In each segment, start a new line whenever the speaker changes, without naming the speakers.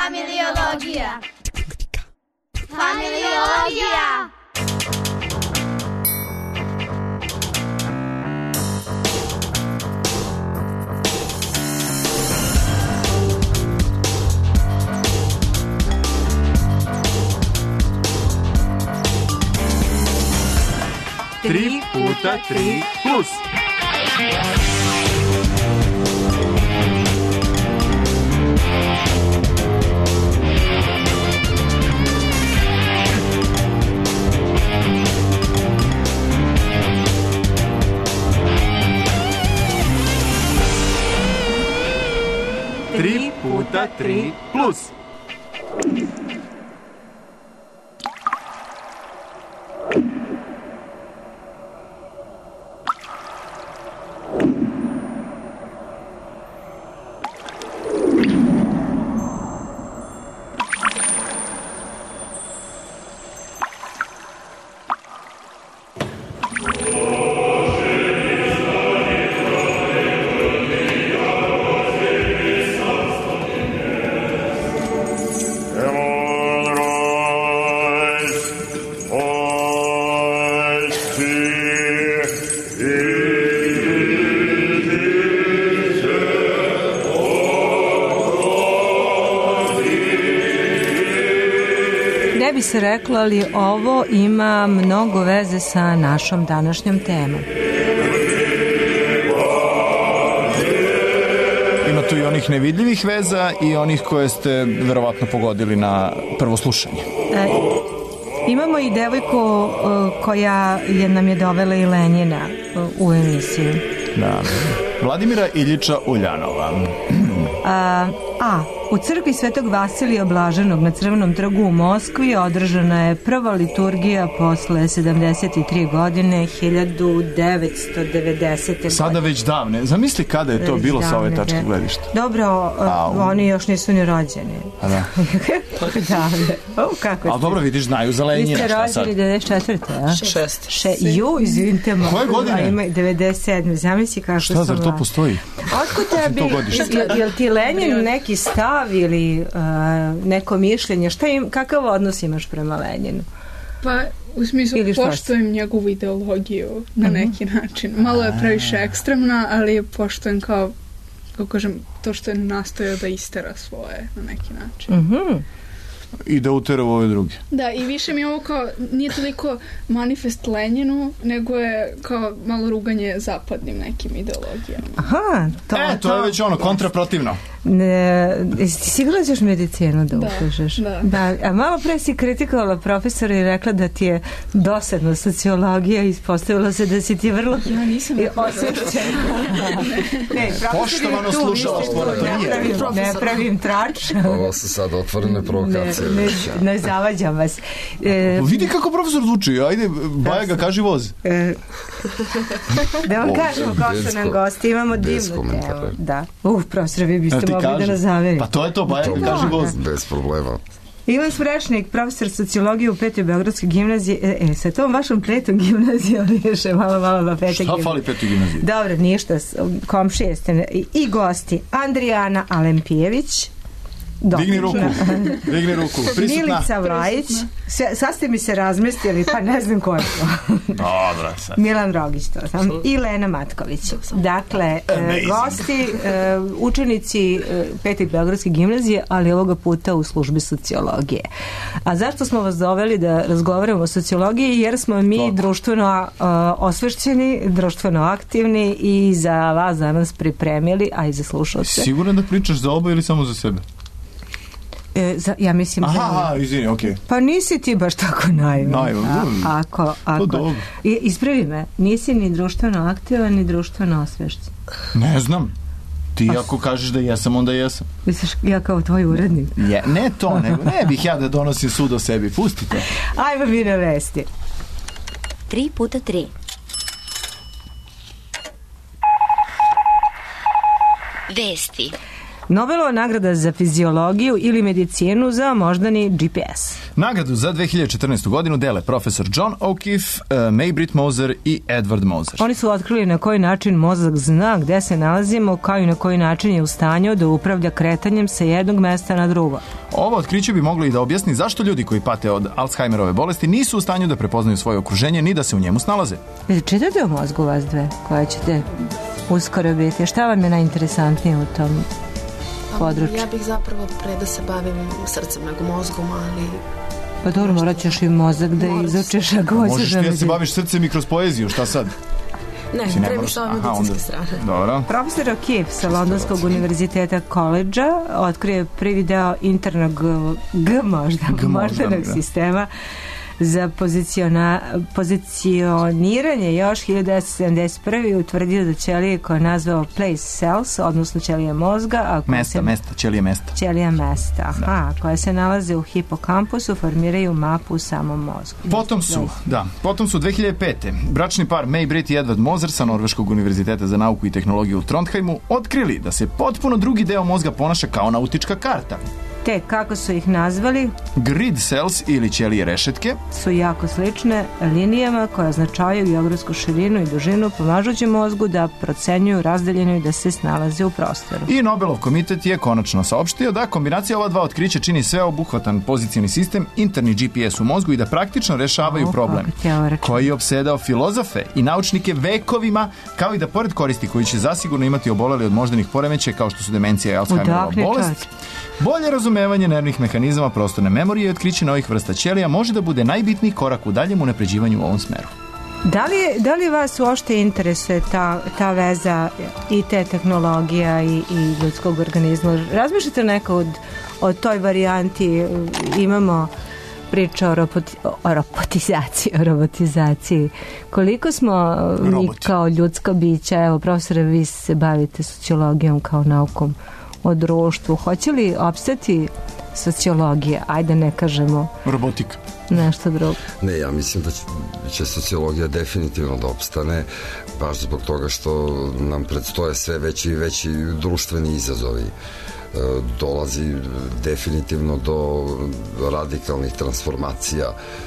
Familiologija. Familiologija.
Tri puta tri plus. Tri puta tri plus.
Ne bi se reklo, ali ovo ima mnogo veze sa našom današnjom temom.
Ima tu i onih nevidljivih veza i onih koje ste verovatno pogodili na prvo slušanje.
Imamo i devojku koja nam je dovela i Lenjina u emisiju.
Da. Vladimira Iljiča Uljanova.
U crkvi Svetog Vasilija Blaženog na Crvenom trgu u Moskvi održana je prva liturgija posle 73 godine, 1990.
Sada već davne. Zamisli kada je to bilo sa ove tačke gledišta.
Dobro, oni još nisu ni rođeni.
A da.
Davne.
Ali dobro, vidiš, znaju za Lenjina.
Vi ste rođeni 94. a? Ju, izvinite me.
Koje godine?
97. Zamisli kako
šta, zar to postoji?
Otkud tebi, jel ti Lenjin neki stav ili neko mišljenje? Kakav odnos imaš prema Lenjinu?
Pa, u smislu, poštujem njegovu ideologiju na neki način. Malo je previše ekstremna, ali poštujem kao kažem, to što je nastojao da istera svoje na neki način.
I da utera u ove druge.
Da, i više mi je ovo kao, nije toliko manifest Lenjinu, nego je kao malo ruganje zapadnim nekim ideologijama.
Aha,
to je već ono, kontraprotivno.
Ti sigurno ćeš medicinu da ukažeš? Da. A malo pre si kritikovala profesora i rekla da ti je dosadna sociologija i ispostavila se da si ti vrlo osjećena.
Poštovano slušalaštvo,
ne pravim trač.
Ovo su sad otvorene provokacije.
Ne zavađam vas.
Vidi kako profesor zvuči, ajde, Baja ga kaži voz.
Da vam kažemo ko su nam gosti, imamo divnu temu. Da. Profesor, vi biste mogli da nas zaverite.
Pa to je to, Baja ga kaži voz.
Bez problema.
Ivan Sprešnik, profesor sociologije u 5. Beogradskoj gimnaziji. Sa tom vašom 5. gimnazijom više malo na 5.
Šta fali 5. gimnaziji?
Dobro, ništa, komšije ste. I gosti Andrijana Alempijević.
Digni ruku, prisutna.
Milica Vlajić, sad ste mi se razmestili, pa ne znam ko je to.
Dobro, sad.
Milan Rogić, to sam. I Lena Matković. Dakle, gosti, učenici 5. Beogradske gimnazije, ali ovoga puta u službi sociologije. A zašto smo vas doveli da razgovaramo o sociologiji? Jer smo mi društveno osvešćeni, društveno aktivni i za vas danas pripremili, a i za slušalce.
Siguran da pričaš za oba ili samo za sebe?
Ja mislim
izvini, okej.
Pa nisi ti baš tako naivan. Ako ispravi me, nisi ni društveno aktivan ni društveno osvešćen.
Ne znam. Ti ako kažeš da jesam, onda jesam.
Misliš ja kao tvoj urednik?
Ne to, nego ne bih ja da donosim sud o sebi. Pustite.
Ajmo mi na vesti.
3 puta 3. Vesti.
Nobelova nagrada za fiziologiju ili medicinu za moždani GPS.
Nagradu za 2014. godinu dele profesor John O'Keefe, Maybrit Moser i Edward Moser.
Oni su otkrili na koji način mozak zna gde se nalazimo, kao i na koji način je u stanju da upravlja kretanjem sa jednog mesta na drugo.
Ovo otkriće bi moglo i da objasni zašto ljudi koji pate od Alzheimerove bolesti nisu u stanju da prepoznaju svoje okruženje ni da se u njemu snalaze.
Čitate o mozgu vas dve, koje ćete uskoro biti? Šta vam je najinteresantnije u tom području?
Ja bih zapravo pre da se bavim srcem nego mozgom, ali...
Pa dobro, morat ćeš i mozak da izučeš ako hoćeš.
Možeš ti da se baviš srcem i kroz poeziju, šta sad?
Ne, treba što ove medicinske strane.
Dobro.
Profesor O'Keefe sa Londonskog univerziteta koledža otkrio prvi deo internog moždanog sistema za pozicioniranje još 1971. utvrdio da ćelije koje je nazvao place cells, odnosno ćelije mozga, ćelija mesta, koje se nalaze u hipokampusu, formiraju mapu u samom mozgu.
Potom su 2005. bračni par Maybrit i Edward Moser sa Norveškog univerziteta za nauku i tehnologiju u Trondheimu otkrili da se potpuno drugi deo mozga ponaša kao nautička karta.
Te, kako su ih nazvali?
Grid cells ili ćelije rešetke
su jako slične linijama koje označavaju geografsku širinu i dužinu, pomažući mozgu da procenjuju razdaljinu i da se snalaze u prostoru.
I Nobelov komitet je konačno saopštio da kombinacija ova dva otkrića čini sveobuhvatan pozicioni sistem, interni GPS u mozgu i da praktično rešavaju problem koji je opsedao filozofe i naučnike vekovima, kao i da pored koristi koji će zasigurno imati oboleli od moždanih poremećaja kao što su demencija i Alzheimerova bolest, bolje razumevanje nervnih mehanizama prostorne memorije i otkriće novih vrsta ćelija može da bude najbitniji korak u daljem unapređivanju u ovom smeru.
Da li vas uopšte interesuje ta veza i te tehnologija i ljudskog organizma? Razmišljate neko o toj varijanti? Imamo priča o robotizaciji. Koliko smo mi kao ljudska bića, evo profesore, vi se bavite sociologijom kao naukom o društvu. Hoće li opstati sociologija? Ajde, ne kažemo
robotika.
Nešto drugo.
Ne, ja mislim da će sociologija definitivno da opstane, baš zbog toga što nam predstoje sve veći i veći društveni izazovi. Dolazi definitivno do radikalnih transformacija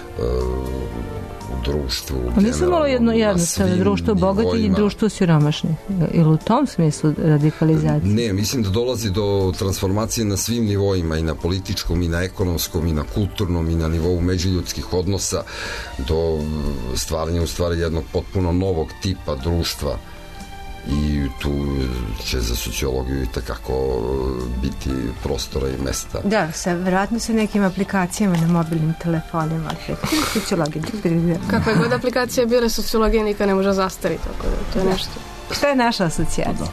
u društvu.
Pa mislimo jednostavno društvo bogatih i društvo siromašnih. Ili u tom smislu radikalizacije?
Ne, mislim da dolazi do transformacije na svim nivoima, i na političkom, i na ekonomskom, i na kulturnom, i na nivou međuljudskih odnosa, do stvaranja u stvari jednog potpuno novog tipa društva. I tu će za sociologiju i takako biti prostora i mesta.
Da, vjerojatno sa nekim aplikacijama na mobilnim telefonima.
Kakve god aplikacije bile, sociologija nikad ne može zastariti. To je nešto.
Šta je naša asocijacija?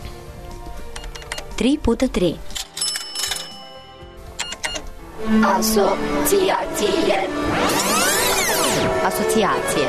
3x3. Asocijacije.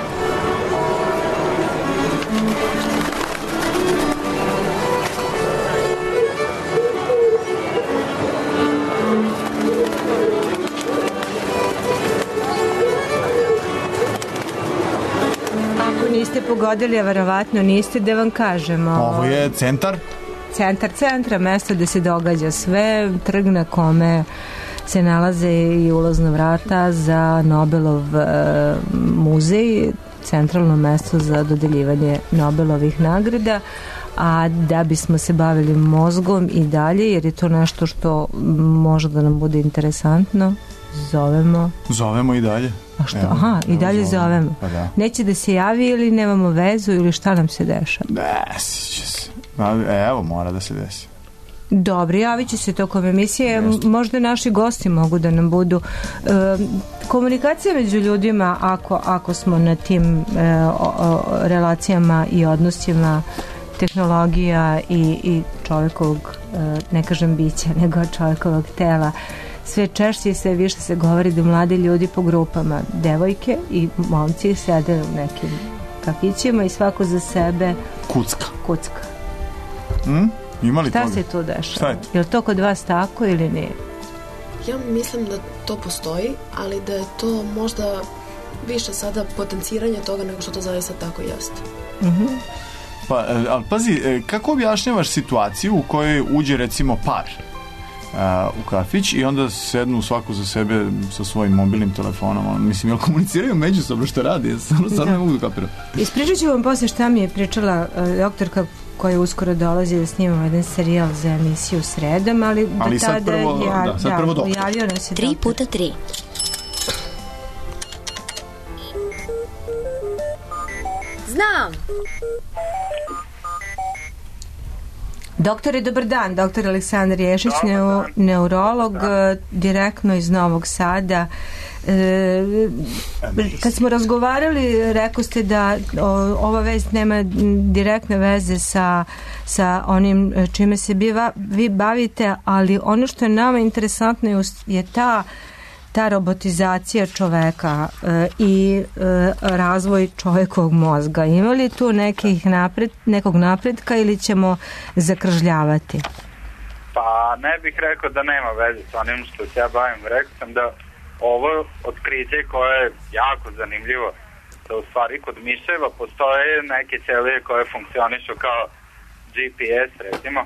Niste pogodili, a verovatno niste, da vam kažemo.
Ovo je centar?
Centra, mesto gde se događa sve, trg na kome se nalaze i ulazna vrata za Nobelov muzej, centralno mesto za dodeljivanje Nobelovih nagrada. A da bismo se bavili mozgom i dalje, jer je to nešto što može da nam bude interesantno,
Zovemo i dalje.
A što? Aha, i dalje zovemo.
Pa da.
Neće da se javi ili nemamo vezu ili šta nam se dešava?
Desi će se. Evo, mora da se desi.
Dobro, javit će se tokom emisije. Možda naši gosti mogu da nam budu. Komunikacija među ljudima, ako smo na tim relacijama i odnosima, tehnologija i čovjekovog, ne kažem bića, nego čovjekovog tela, sve češće i sve više se govori da mladi ljudi po grupama, devojke i momci sede u nekim kafićima i svako za sebe kucka.
Ima li
šta
toga?
Se tu dešava? Je li to kod vas tako ili nije?
Ja mislim da to postoji, ali da je to možda više sada potenciranje toga nego što to zaista tako jeste.
Pa, ali pazi, kako objašnjavaš situaciju u kojoj uđe recimo par u kafić i onda sednu svaku za sebe sa svojim mobilnim telefonom, mislim, jel komuniciraju međusobno što radi? Sad ne mogu da kapiram.
Ispričat ću vam posle šta mi je pričala doktorka koja uskoro dolazi da snimamo jedan serijal za emisiju sredom, ali
sad prvo,
javio nas je
3x3. Znam!
Doktore, dobar dan. Doktor Aleksandar Ješić, neurolog, direktno iz Novog Sada. Kad smo razgovarali, rekao ste da ova vest nema direktne veze sa onim čime se vi bavite, ali ono što je nama interesantno je ta robotizacija čoveka i razvoj čovjekovog mozga. Ima li tu nekog napretka ili ćemo zakržljavati?
Pa ne bih rekao da nema veze sa onim što se ja bavim. Rekao sam da ovo otkriće koje je jako zanimljivo, da u stvari kod miševa postoje neke ćelije koje funkcionišu kao GPS, recimo.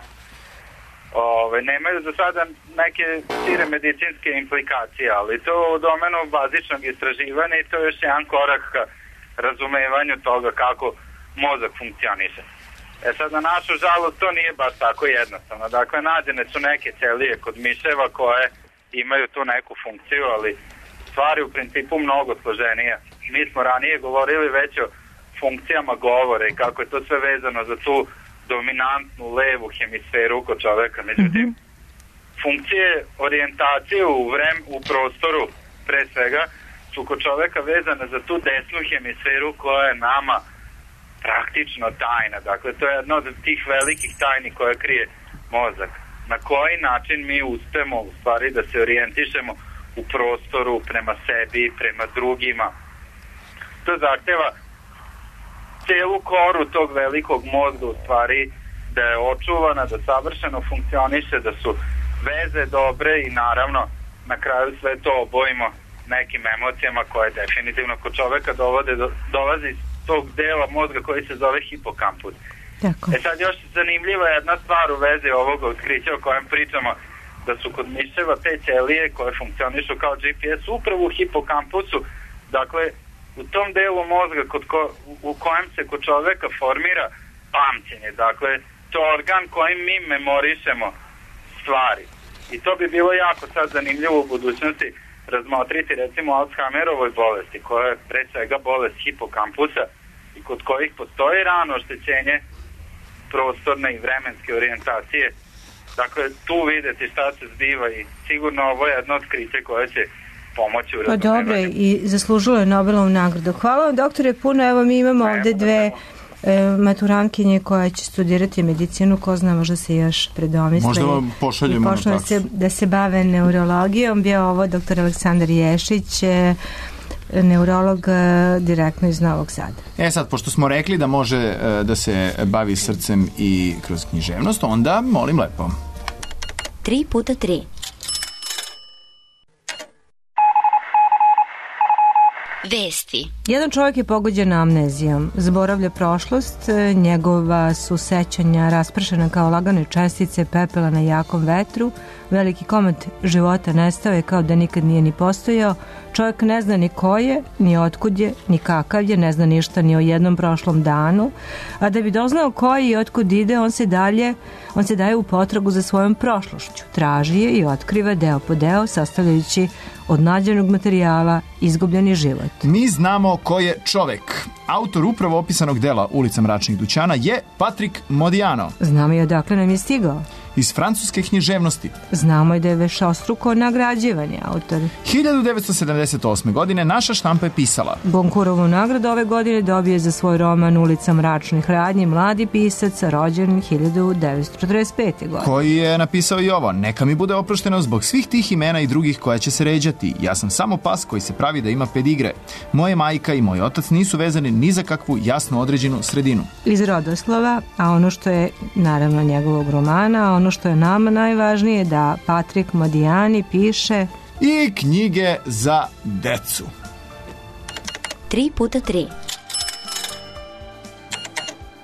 Nemaju za sada neke šire medicinske implikacije, ali to u domenu bazičnog istraživanja i to je još jedan korak ka razumevanju toga kako mozak funkcioniše. Sad, na našu žalost, to nije baš tako jednostavno. Dakle, nađene su neke ćelije kod miševa koje imaju tu neku funkciju, ali stvari u principu mnogo složenije. Mi smo ranije govorili već o funkcijama govora i kako je to sve vezano za tu dominantnu levu hemisferu kod čoveka. Međutim, funkcije orijentacije u prostoru, pre svega, su kod čoveka vezane za tu desnu hemisferu koja je nama praktično tajna. Dakle, to je jedna od tih velikih tajni koja krije mozak. Na koji način mi uspemo u stvari da se orijentišemo u prostoru, prema sebi, prema drugima. To zahteva celu koru tog velikog mozga u stvari da je očuvana, da savršeno funkcioniše, da su veze dobre i naravno na kraju sve to obojimo nekim emocijama koje definitivno kod čoveka dolazi iz tog dela mozga koji se zove hipokampus.
Tako.
Sad još zanimljiva je jedna stvar u vezi ovoga otkrića o kojem pričamo, da su kod miševa te ćelije koje funkcionišu kao GPS upravo u hipokampusu, dakle u tom delu mozga u kojem se kod čoveka formira pamćenje. Dakle, to je organ kojim mi memorišemo stvari. I to bi bilo jako sad zanimljivo u budućnosti razmotriti recimo Alzheimerovoj bolesti, koja je pre svega bolest hipokampusa i kod kojih postoji rano oštećenje prostorne i vremenske orijentacije. Dakle, tu videti šta se zbiva i sigurno ovo je jedno otkriće koje će pomoći u razumevanju.
Pa dobro, i zaslužilo je Nobelovu nagradu. Hvala vam, doktore, puno. Evo, mi imamo ovde dve maturantkinje koja će studirati medicinu, ko zna, možda se još predomisle.
Možda vam pošaljemo na taksu.
Da se bave neurologijom. Bio ovo doktor Aleksandar Ješić, neurolog direktno iz Novog Sada.
Sad, pošto smo rekli da može da se bavi srcem i kroz književnost, onda molim lepo.
3x3. Vesti.
Jedan čovjek je pogođen amnezijom, zaboravlja prošlost, njegova su sećanja raspršena kao lagane čestice pepela na jakom vetru, veliki komad života nestao je kao da nikad nije ni postojao, čovjek ne zna ni ko je, ni otkud je, ni kakav je, ne zna ništa ni o jednom prošlom danu, a da bi doznao ko je i otkud ide, on se daje u potragu za svojom prošlošću, traži je i otkriva deo po deo, sastavljajući od nađenog materijala izgubljeni život.
Mi znamo ko je čovek. Autor upravo opisanog dela Ulica mračnih dućana je Patrick Modiano.
Znamo i odakle nam je stigao.
Iz francuske književnosti.
Znamo i da je vešostruko nagrađivanje autor.
1978. godine naša štampa je pisala:
Gonkurovu nagradu ove godine dobije za svoj roman Ulica mračnih radnji mladi pisac rođen 1945. godine.
Koji je napisao i ovo: neka mi bude oprošteno zbog svih tih imena i drugih koja će se ređati. Ja sam samo pas koji se pravi da ima pedigre. Moje majka i moj otac nisu vezani ni za kakvu jasno određenu sredinu.
Iz rodoslova, a ono što je naravno njegovog romana, ono što je nama najvažnije, da Patrick Modiano piše
i knjige za decu.
3x3.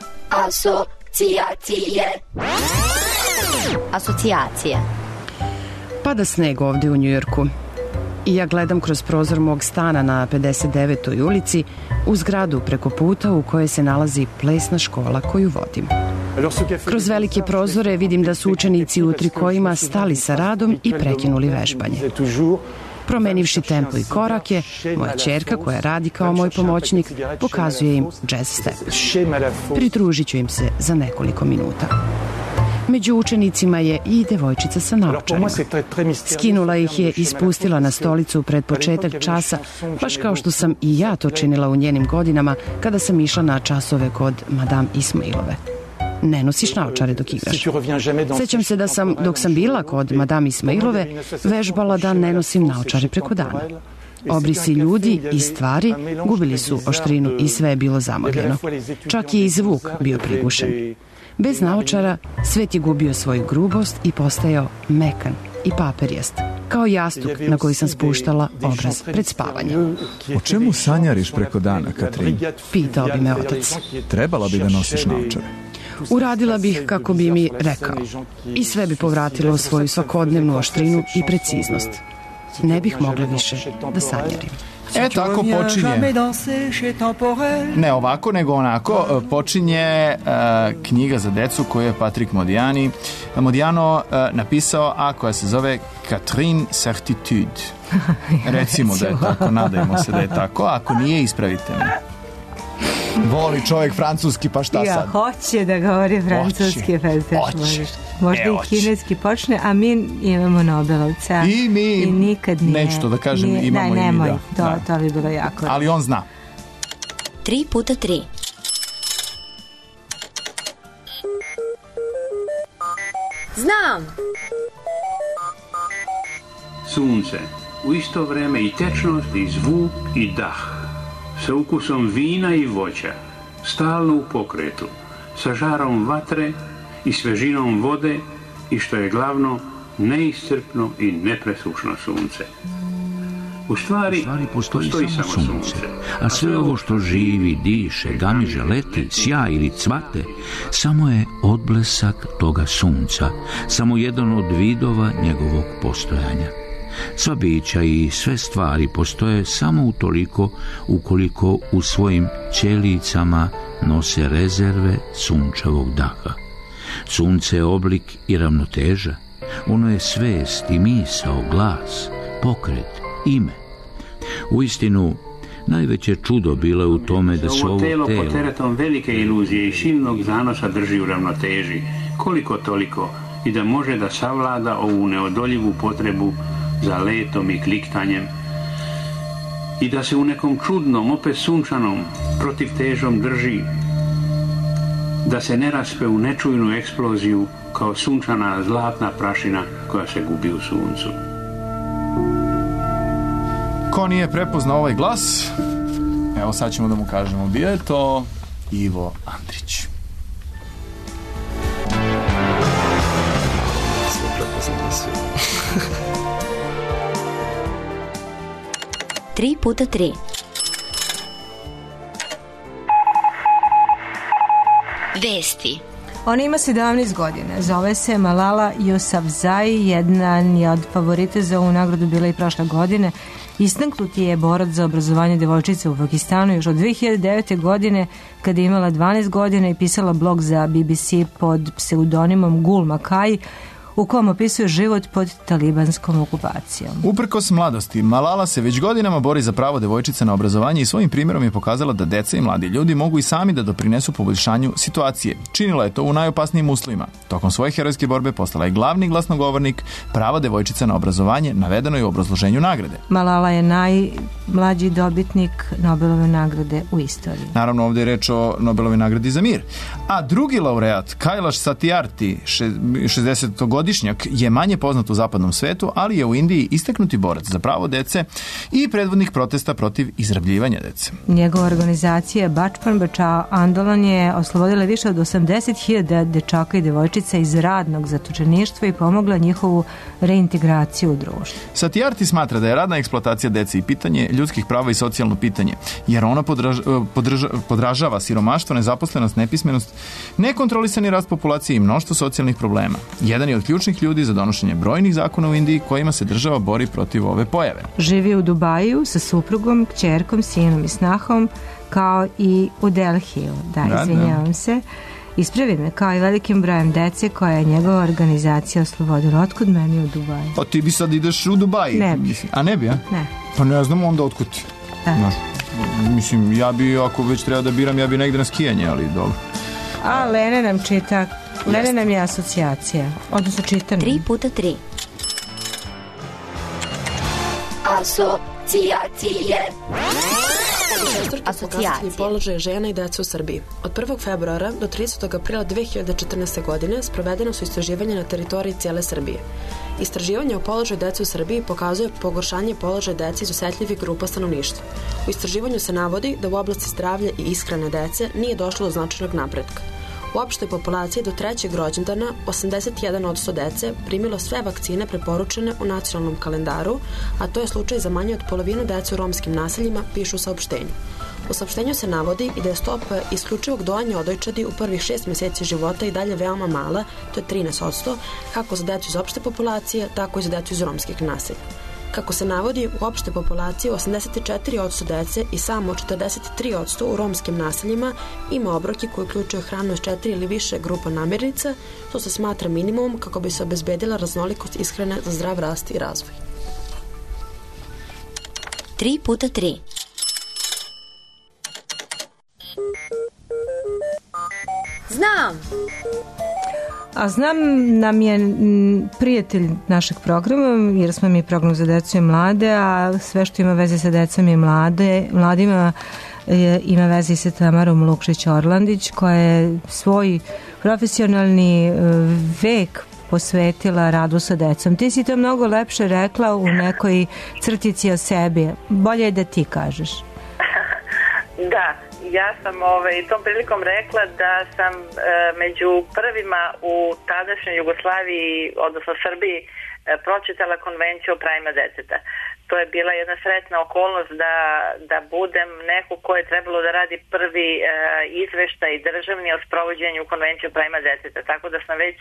Asocijacije.
Pada sneg ovde u Njujorku i ja gledam kroz prozor mog stana na 59. ulici u zgradu preko puta u kojoj se nalazi plesna škola koju vodim. Kroz velike prozore vidim da su učenici u trikojima stali sa radom i prekinuli vežbanje. Promenivši tempo i korake, moja ćerka koja radi kao moj pomoćnik pokazuje im jazz step. Pridružit ću im se za nekoliko minuta. Među učenicima je i devojčica sa naočarima. Skinula ih je i spustila na stolicu pred početak časa, baš kao što sam i ja to činila u njenim godinama kada sam išla na časove kod Madame Ismailove. Ne nosiš naočare dok igraš. Sećam se da sam, dok sam bila kod Madame Ismailove, vežbala da ne nosim naočare preko dana. Obrisi ljudi i stvari gubili su oštrinu i sve je bilo zamagljeno. Čak je i zvuk bio prigušen. Bez naočara svet je gubio svoju grubost i postajao mekan i paperijast, kao jastuk na koji sam spuštala obraz pred spavanje.
O čemu sanjariš preko dana, Katrin?
Pitao bi me otac.
Trebala bi da nosiš naočare.
Uradila bih kako bi mi rekao i sve bi povratilo svoju svakodnevnu oštrinu i preciznost. Ne bih mogla više da sanjarim.
Tako počinje. Ne ovako, nego onako. Počinje knjiga za decu koju je Patrick Modiano napisao, a koja se zove Catherine Certitude. Recimo da je tako, nadajmo se da je tako. Ako nije, ispravite me. Voli čovjek francuski, pa šta sad?
Ja, hoće da govori francuski, možda i kineski počne, a mi imamo Nobelovca.
I mi,
i nikad nije,
neću to da kažem, imamo
i
mi,
da. To bi bilo jako.
Ali on zna.
3x3. Znam!
Sunce, u isto vreme i tečnost, i zvuk, i dah. Sa ukusom vina i voća, stalno u pokretu, sa žarom vatre i svežinom vode i što je glavno, neiscrpno i nepresušno sunce. U stvari postoji samo sunce, a sve ovo što živi, diše, gamiže, leti, sja ili cvate, samo je odblesak toga sunca, samo jedan od vidova njegovog postojanja. Sva bića i sve stvari postoje samo utoliko ukoliko u svojim ćelijicama nose rezerve sunčevog daha. Sunce je oblik i ravnoteža. Ono je svest i misao, glas, pokret, ime. Uistinu, najveće čudo bilo je u tome da se ovo telo pod teretom velike iluzije i silnog zanosa drži u ravnoteži, koliko toliko, i da može da savlada ovu neodoljivu potrebu za letom i kliktanjem i da se u nekom čudnom, opet sunčanom protivtežom drži, da se ne raspe u nečujnu eksploziju kao sunčana zlatna prašina koja se gubi u suncu.
Ko nije prepoznao ovaj glas, evo sad ćemo da mu kažemo, bio je to Ivo Andrić.
Sve prepoznali sve.
3x3. Vesti.
Ona ima 17 godina. Zove se Malala Yousafzai, jedan je od favorita za ovu nagradu bila i prošle godine. Istaknuti je borac za obrazovanje devojčice u Pakistanu još od 2009. godine kada je imala 12 godina i pisala blog za BBC pod pseudonimom Gul Makai, u kojem opisuje život pod talibanskom okupacijom.
Uprkos mladosti, Malala se već godinama bori za pravo devojčica na obrazovanje i svojim primjerom je pokazala da deca i mladi ljudi mogu i sami da doprinesu poboljšanju situacije. Činila je to u najopasnijim uslovima. Tokom svoje herojske borbe postala je glavni glasnogovornik prava devojčica na obrazovanje, navedeno je u obrazloženju nagrade.
Malala je najmlađi dobitnik Nobelove nagrade u istoriji.
Naravno, ovdje je reč o Nobelove nagradi za mir. A drugi laureat, Kailash Satyarthi, 60. godine, Godišnjak je manje poznat u zapadnom svetu, ali je u Indiji istaknuti borac za pravo dece i predvodnik protesta protiv izrabljivanja dece.
Njegova organizacija Bachpan Bachao Andolan je oslobodila više od 80.000 dečaka i devojčica iz radnog zatočeništva i pomogla njihovu reintegraciju u društvu.
Satyarthi smatra da je radna eksploatacija dece i pitanje ljudskih prava i socijalno pitanje, jer ono podražava siromaštvo, nezaposlenost, nepismenost, nekontrolisani rast populacije i mnoštvo socijalnih problema. Jedan je od ključnih ljudi za donošenje brojnih zakona u Indiji kojima se država bori protiv ove pojave.
Živi u Dubaju sa suprugom, kćerkom, sinom i snahom, kao i u Delhiju. Izvinjavam se. Ispravi me, kao i velikim brojem dece koja je njegova organizacija oslobodila. Otkud meni u Dubaju?
Pa ti bi sad ideš u Dubaj.
Ne bi.
A ne bi, a?
Ne.
Pa ne znam onda otkud ti. Mislim, ja bi, ako već treba da biram, ja bi negde na skijanje, ali dobro.
A Lene nam čita, Lene nam je asocijacija. Odnosno čitanje.
3x3. Asocijacije.
Asocijacije. Položaj žena i deca u Srbiji. Od 1. februara do 30. aprila 2014. godine sprovedeno su istraživanja na teritoriji cijele Srbije. Istraživanje o položaju dece u Srbiji pokazuje pogoršanje položaja dece iz osetljivih grupa stanovništva. U istraživanju se navodi da u oblasti zdravlja i ishrane dece nije došlo do značajnog napretka. U opštoj populaciji do 3. rođendana 81% dece primilo sve vakcine preporučene u nacionalnom kalendaru, a to je slučaj za manje od polovinu dece u romskim naseljima, pišu u saopštenju. U saopštenju se navodi i da je stopa isključivog dojanja odojčadi u prvih 6 mjeseci života i dalje veoma mala, to je 13%, kako za decu iz opšte populacije, tako i za decu iz romskih naselja. Kako se navodi, u opšte populaciji 84% dece i samo 43% u romskim naseljima ima obroke koji uključuju hranu iz 4 ili više grupa namirnica, što se smatra minimum kako bi se obezbedila raznolikost ishrane za zdrav rast i razvoj.
3x3. Znam!
A znam nam je prijatelj našeg programa, jer smo mi program za decu i mlade, a sve što ima veze sa decom i mladima ima veze i sa Tamarom Lukšić-Orlandić, koja je svoj profesionalni vek posvetila radu sa decom. Ti si to mnogo lepše rekla u nekoj crtici o sebi. Bolje je da ti kažeš.
Da. Ja sam tom prilikom rekla da sam među prvima u tadašnjoj Jugoslaviji, odnosno Srbiji, pročitala konvenciju o pravima deteta. To je bila jedna sretna okolnost da budem neko ko je trebalo da radi prvi izveštaj državni o sprovođenju konvencije o pravima deteta. Tako da sam već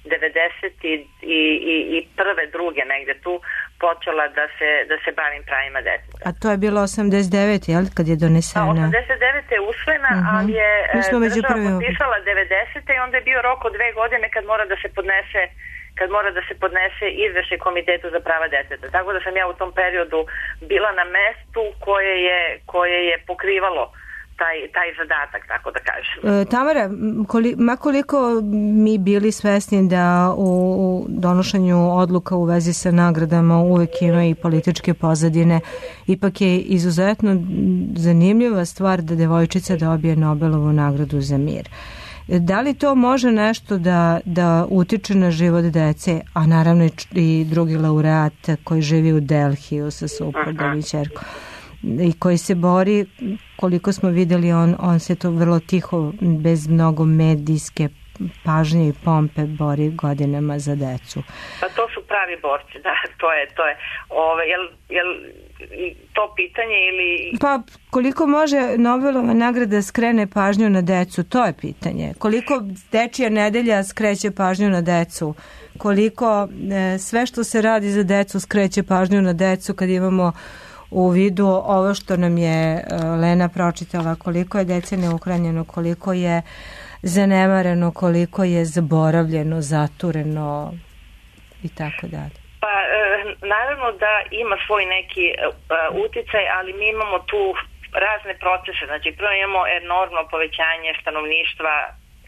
91. druge negde tu počela da se bavim pravima deteta.
A to je bilo 89. jel, kad je donesena?
89. je usvojena, ali je država potpisala 90. i onda je bio rok od 2 godine kad mora da se podnese izveštaj Komitetu za prava deteta. Tako da sam ja u tom periodu bila na mestu koje je pokrivalo taj zadatak, tako da kažem.
Tamara, koliko mi bili svesni da u donošenju odluka u vezi sa nagradama uvek ima i političke pozadine, ipak je izuzetno zanimljiva stvar da devojčica dobije Nobelovu nagradu za mir. Da li to može nešto da utiče na život dece, a naravno i drugi laureat koji živi u Delhiju sa suprugom i ćerkom i koji se bori, koliko smo videli, on se to vrlo tiho, bez mnogo medijske pažnje i pompe bori godinama za decu.
Pa to su pravi borci, da, to je. Jel to pitanje ili...
Pa koliko može Nobelova nagrada skrene pažnju na decu, to je pitanje. Koliko dečija nedelja skreće pažnju na decu, koliko sve što se radi za decu skreće pažnju na decu, kad imamo u vidu ovo što nam je Lena pročitala, koliko je dece neuhranjeno, koliko je zanemareno, koliko je zaboravljeno, zatureno i tako dalje.
Pa naravno da ima svoj neki uticaj, ali mi imamo tu razne procese. Znači prvo imamo enormno povećanje stanovništva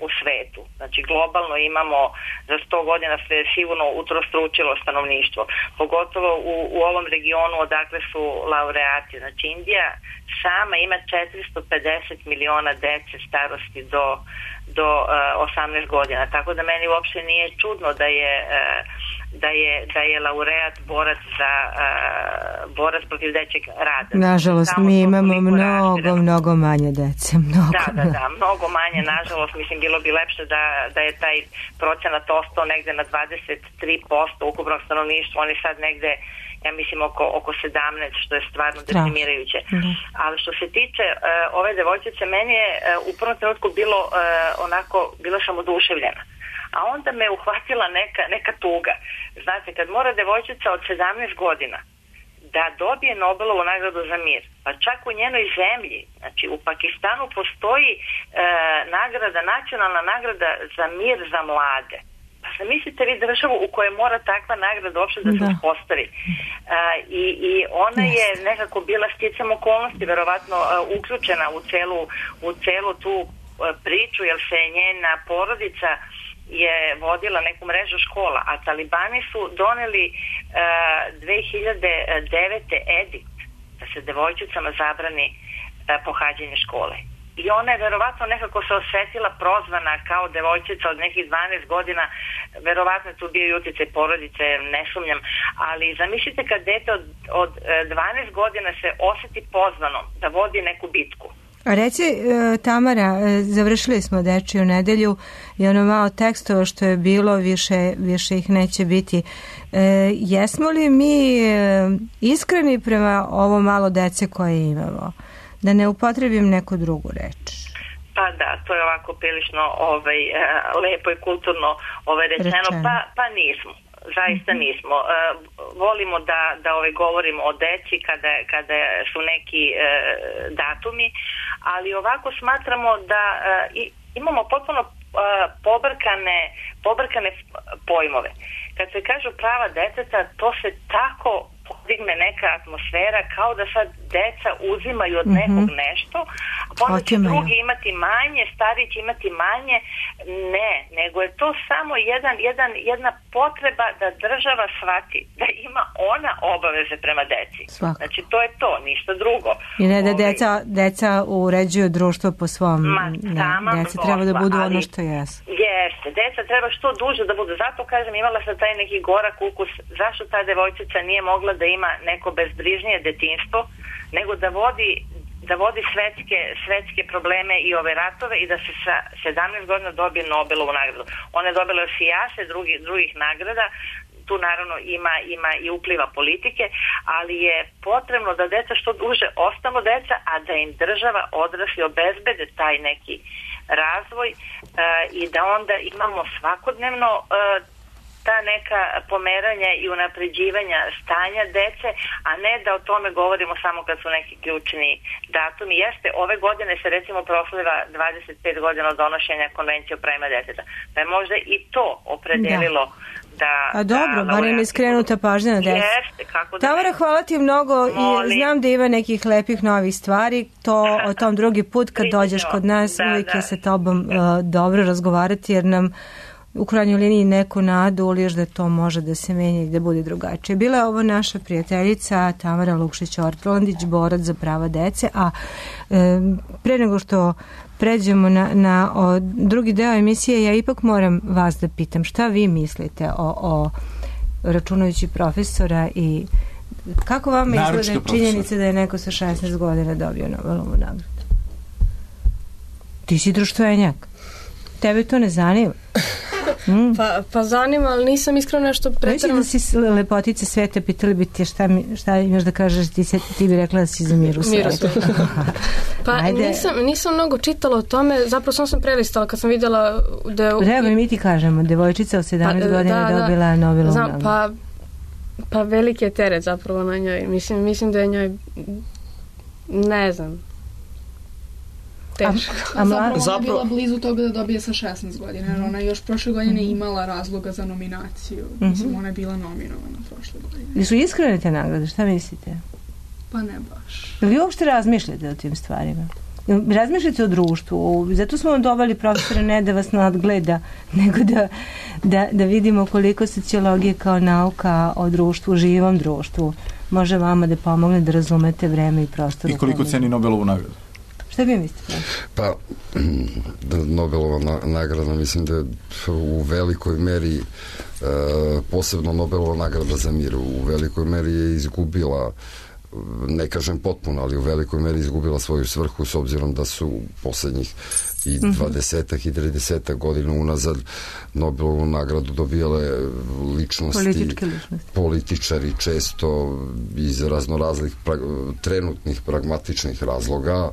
u svetu. Znači globalno imamo za 100 godina se sigurno utrostručilo stanovništvo. Pogotovo u ovom regionu odakle su laureati. Znači Indija sama ima 450 miliona dece starosti do 18 godina. Tako da meni uopšte nije čudno da je laureat borac protiv dečjeg rada.
Nažalost, mi imamo mnogo manje dece.
Da, mnogo manje, nažalost. Mislim, bilo bi lepše da je taj procenat ostao negde na 23% ukupnog stanovništva. Oni sad negde, ja mislim, oko 17, što je stvarno decimirajuće. Ali što se tiče ove devojčice, meni je u prvom trenutku bila sam oduševljena. A onda me uhvatila neka tuga. Znate, kad mora devojčica od 17 godina da dobije Nobelovu nagradu za mir, pa čak u njenoj zemlji, znači u Pakistanu postoji nacionalna nagrada za mir za mlade. Pa zamislite vi državu u kojoj mora takva nagrada uopšte da se uspostavi. I ona je nekako bila sticam okolnosti, verovatno uključena u celu tu priču, jer se njena porodica je vodila neku mrežu škola, a talibani su doneli 2009. edikt da se devojčicama zabrani pohađanje škole. I ona je verovatno nekako se osetila prozvana kao devojčica od nekih 12 godina, verovatno tu bio i utjecaj porodice, ne sumnjam, ali zamislite kad dete od 12 godina se osjeti pozvano da vodi neku bitku.
A reci, Tamara, završili smo Dečiju nedelju i ono malo tekstova što je bilo, više ih neće biti. Jesmo li mi iskreni prema ovo malo dece koje imamo? Da ne upotrebim neku drugu reč.
Pa da, to je ovako prilično lepo i kulturno rečeno, pa nismo. Zaista nismo. Volimo da govorimo o deci kada su neki datumi, ali ovako smatramo da imamo potpuno pobrkane pojmove. Kad se kažu prava deteta, to se tako podigne neka atmosfera kao da sad deca uzimaju od nekog nešto, a onda će drugi imati manje, stariji će imati manje. Ne, nego je to samo jedna potreba da država shvati da ima ona obaveze prema deci. Znači to je to, ništa drugo.
I ne da deca uređuju društvo po svom. Deca treba da budu ono što jesu.
Jeste, deca treba što duže da budu. Zato kažem, imala sam taj neki gorak ukus, zašto ta devojčica nije mogla da ima neko bezbrižnije detinjstvo, nego da vodi svetske probleme i ove ratove i da se sa 17 godina dobije Nobelovu nagradu. Ona je dobila sijase drugih nagrada, tu naravno ima i upliva politike, ali je potrebno da deca što duže ostanu deca, a da im država odrasli obezbede taj neki razvoj i da onda imamo svakodnevno ta neka pomeranja i unapređivanja stanja dece, a ne da o tome govorimo samo kad su neki ključni datumi. Jeste, ove godine se recimo proslava 25 godina od donošenja Konvencije o pravima deteta. Pa je možda i to opredelilo da...
A dobro, barem je skrenuta pažnja na decu.
Jeste, kako da...
Tamara, hvala ti mnogo i znam da ima nekih lepih novih stvari. O tom drugi put kad dođeš kod nas, uvijek je sa tobom dobro razgovarati, jer nam u krajnjoj liniji neku nadu uliješ da to može da se menja i da bude drugačije. Bila je ovo naša prijateljica Tamara Lukšić-Ortlandić, borac za prava dece, a pre nego što pređemo na drugi deo emisije, ja ipak moram vas da pitam šta vi mislite o računajući profesora i kako vama izgleda činjenica da je neko sa 16 godina dobio Nobelovu nagradu? Ti si društvenjak. Tebe to ne zanima?
Pa zanima, ali nisam iskreno nešto pretjerano.
Reći da si lepotice sveta, pitali bi ti šta imaš da kažeš, ti bi rekla da si za mir u svetu.
Pa nisam mnogo čitala o tome, zapravo sam prelistala kad sam vidjela da...
Evo i mi ti kažemo, devojčica od 17 godina dobila Nobelovu nagradu.
Pa veliki je teret zapravo na njoj. Mislim da je njoj, ne znam,
zapravo ona je bila blizu toga da dobije sa 16 godina, jer ona je još prošle godine imala razloga za nominaciju. Mislim, ona je bila nominovana prošle godine.
I su iskrene te nagrade, šta mislite?
Pa ne baš.
Ili uopšte razmišljate o tim stvarima? razmišljate o društvu, zato smo vam doveli profesora ne da vas nadgleda, nego da vidimo koliko sociologije kao nauka o društvu, živom društvu, može vama da pomogne da razumete vreme i prostor.
I koliko ceni Nobelovu nagradu?
Šta vi mislite?
Pa, Nobelova nagrada, mislim da je u velikoj meri, posebno Nobelova nagrada za mir, u velikoj meri je izgubila, ne kažem potpuno, ali u velikoj meri izgubila svoju svrhu, s obzirom da su poslednjih i 20 i 30 godina unazad Nobelovu nagradu dobijale ličnosti, političari, često iz raznoraznih trenutnih pragmatičnih razloga.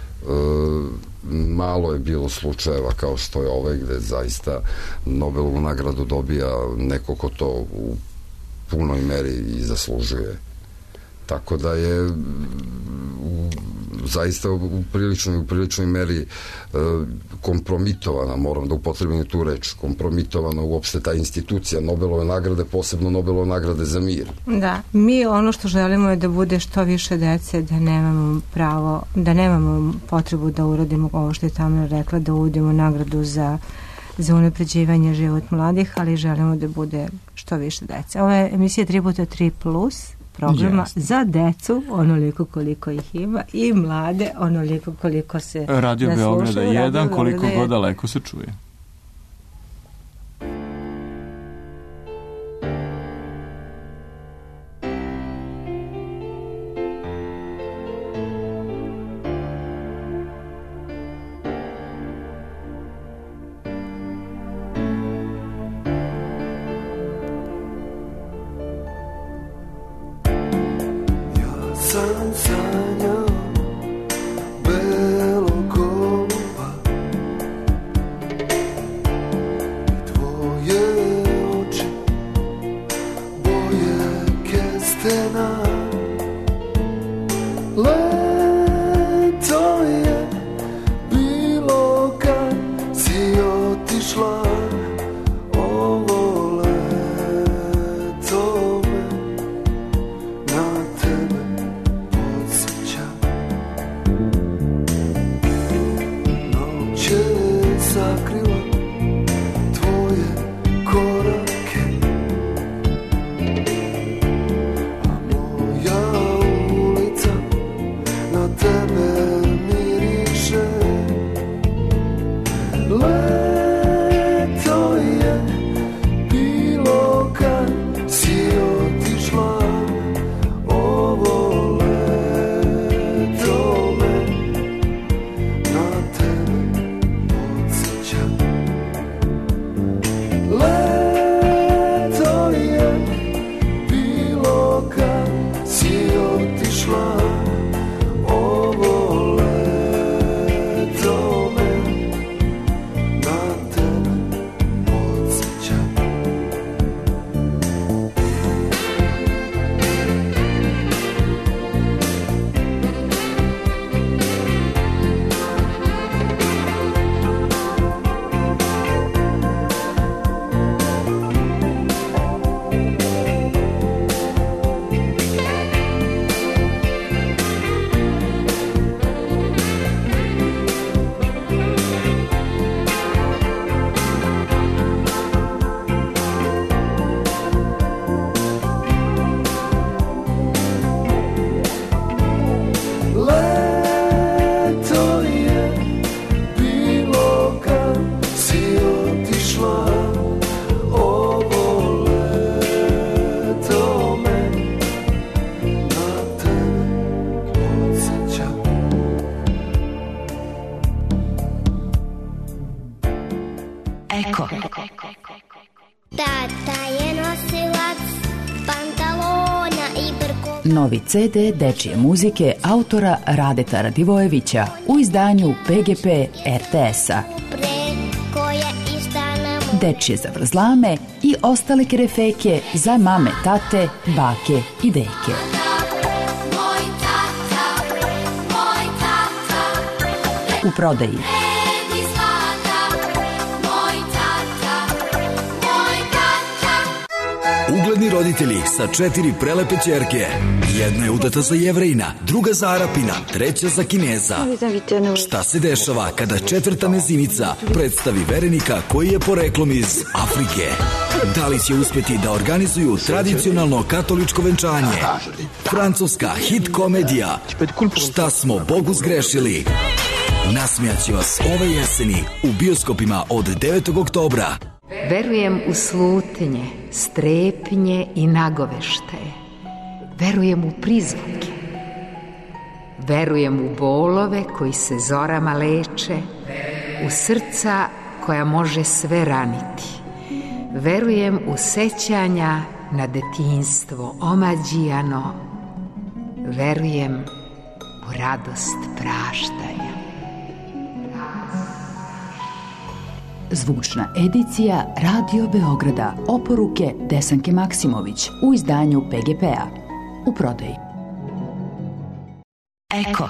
Malo je bilo slučajeva kao što je ovaj, gde zaista Nobelovu nagradu dobija neko ko to u punoj meri i zaslužuje. Tako da je zaista u priličnoj meri kompromitovana, moram da upotrebim tu reč, kompromitovana uopšte ta institucija Nobelove nagrade, posebno Nobelove nagrade za mir.
Da, mi ono što želimo je da bude što više dece, da nemamo pravo, da nemamo potrebu da uradimo ovo što je Tamara rekla, da uvodimo nagradu za unapređivanje život mladih, ali želimo da bude što više dece. Ova je emisija 3x3+, programa za decu, onoliko koliko ih ima, i mlade, onoliko koliko se
Radio Beograda 1, koliko god daleko se čuje.
Novi CD dečije muzike autora Radeta Radivojevića u izdanju PGP RTS-a. Dečije zavrzlame i ostale kerefeke za mame, tate, bake i deke. U prodaji
Ugledni roditelji sa 4 prelepe ćerke. Jedna je udata za Jevrejina, druga za Arapina, treća za Kineza. Šta se dešava kada četvrta mezinica predstavi verenika koji je poreklom iz Afrike? Da li će uspjeti da organizuju tradicionalno katoličko venčanje? Francuska hit komedija Šta smo Bogu zgrešili? Nasmijaće vas ove jeseni u bioskopima od 9. oktobra.
Verujem u slutnje, strepnje i nagoveštaje. Verujem u prizvuke. Verujem u bolove koji se zorama leče, u srca koja može sve raniti. Verujem u sećanja na detinjstvo omađijano. Verujem u radost praštanja.
Zvučna edicija Radio Beograda. Oporuke Desanke Maksimović u izdanju PGP-a. U prodaji. Eko.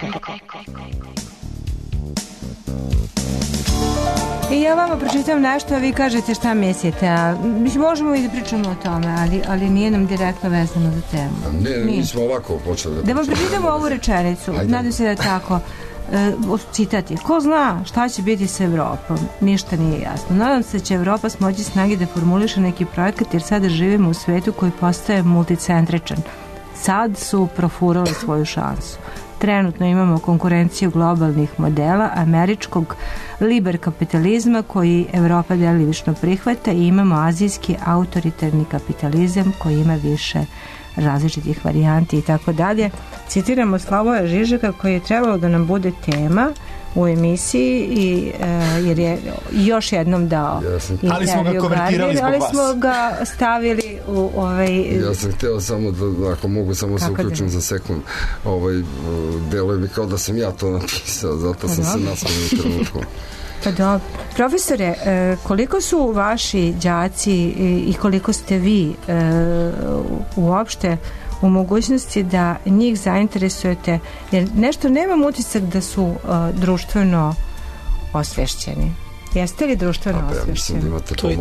I ja vama pročitam nešto, a vi kažete šta mislite. Možemo i da pričamo o tome, ali nije nam direktno vezano za temu.
Ne, mi smo ovako počeli da
pričamo. Da vam pročitamo ovu rečenicu. Nadam se da je tako. Citat je: ko zna šta će biti s Evropom? Ništa nije jasno. Nadam se da će Evropa smoći snage da formuliše neki projekat, jer sada živimo u svetu koji postaje multicentričan. Sad su profurali svoju šansu. Trenutno imamo konkurenciju globalnih modela, američkog liberkapitalizma koji Evropa delimično prihvata, i imamo azijski autoritarni kapitalizam koji ima više različitih varijanti i tako dalje. Citiramo Slavoja Žižeka koji je trebalo da nam bude tema u emisiji jer je još jednom dao
ali smo ga konvertirali zbog vas.
Ali smo ga stavili u
Ja sam hteo samo da, ako mogu, samo se uključim za sekund. Deluje mi kao da sam ja to napisao, zato sam se nasmeo u trenutku.
Pa dobro. Profesore, koliko su vaši đaci i koliko ste vi uopšte u mogućnosti da njih zainteresujete, jer nešto nemam utisak da su društveno osvešćeni. Jeste li društveno osvešćeni?
Ja mislim da imate to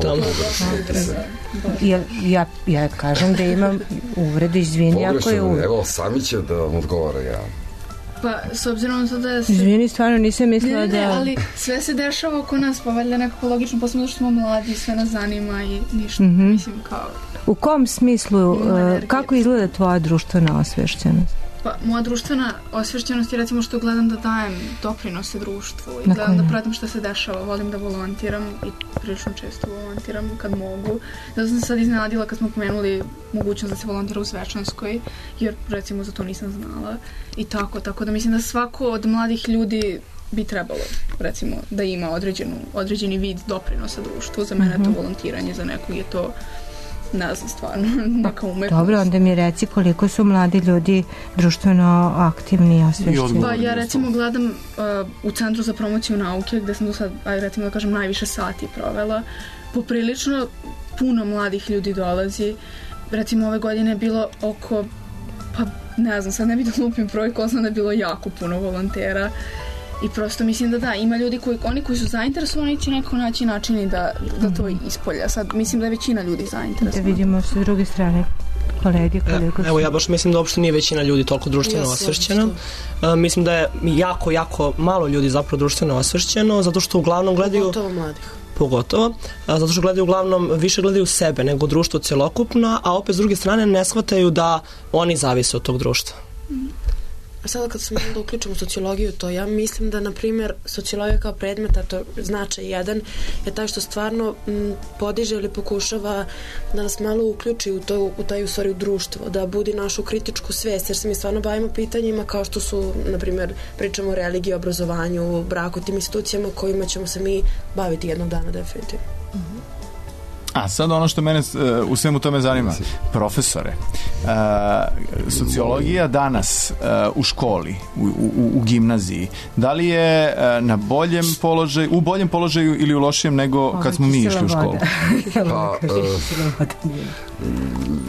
ja kažem da imam uvredu, izvini ako je uvredu.
Evo, sami će da vam odgovara ja.
Pa, s obzirom to da se...
Izvini, stvarno nisam mislila da...
Ne, ali sve se dešava oko nas, pa valjda nekako logično, posebno što smo mladi, sve nas zanima i ništa, mislim kao...
U kom smislu, kako izgleda tvoja društvena osvešćenost?
Pa, moja društvena osvešćenost je recimo što gledam da dajem doprinose društvu i gledam da pratim što se dešava, volim da volontiram i prilično često volontiram kad mogu. Zato sam se sad iznenadila kad smo pomenuli mogućnost da se volontira u Svečanskoj, jer recimo za to nisam znala i tako da mislim da svako od mladih ljudi bi trebalo, recimo, da ima određeni vid doprinosa društvu. Za mene je to volontiranje, za nekog je to, ne znam, stvarno, neka umetnost.
Dobro, onda mi reci koliko su mladi ljudi društveno aktivni i osvešćeni.
Pa ja recimo gledam u Centru za promociju nauke, gde sam do sad, recimo da kažem, najviše sati provela. Poprilično puno mladih ljudi dolazi. Recimo ove godine je bilo oko, pa ne znam, sad ne bi da lupim broj, ko znam da je bilo jako puno volontera. I prosto mislim da ima ljudi oni koji su zainteresovani će nekako naći načini da to ispolja. Sad mislim da je većina ljudi zainteresovana.
Da vidimo s druge strane kolege koliko su.
Evo, ja baš mislim da uopšte nije većina ljudi toliko društveno osvešćena. Mislim da je jako malo ljudi zapravo društveno osvešćeno, zato što uglavnom gledaju...
Pogotovo mladih.
Pogotovo, zato što gledaju uglavnom, više gledaju sebe nego društvo celokupno, a opet s druge strane ne shvataju da oni zavise od tog društva.
Sada kad sam da uključimo sociologiju, to ja mislim da, na primjer, sociologija kao predmet, a to značaj jedan, je taj što stvarno podiže ili pokušava da nas malo uključi u taj u stvari u društvo, da budi našu kritičku svest, jer se mi stvarno bavimo pitanjima kao što su, na primjer, pričamo o religiji, obrazovanju, braku, tim institucijama kojima ćemo se mi baviti jednog dana definitivno.
A sad ono što mene u svemu tome zanima, profesore, sociologija danas u školi, u gimnaziji, da li je u boljem položaju ili u lošijem nego kad smo mi išli u školu?